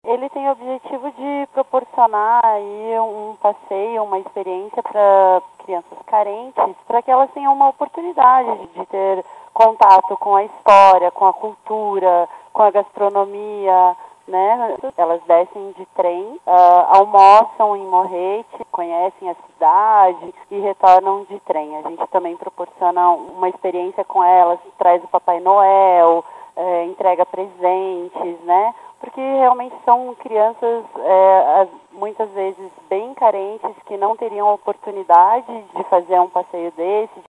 Ele tem o objetivo de proporcionar aí um passeio, uma experiência para crianças carentes, para que elas tenham uma oportunidade de ter contato com a história, com a cultura, com a gastronomia, né? Elas descem de trem, almoçam em Morrete, conhecem a cidade e retornam de trem. A gente também proporciona uma experiência com elas, traz o Papai Noel, entrega presentes, né? Porque realmente são crianças, muitas vezes, bem carentes, que não teriam oportunidade de fazer um passeio desse,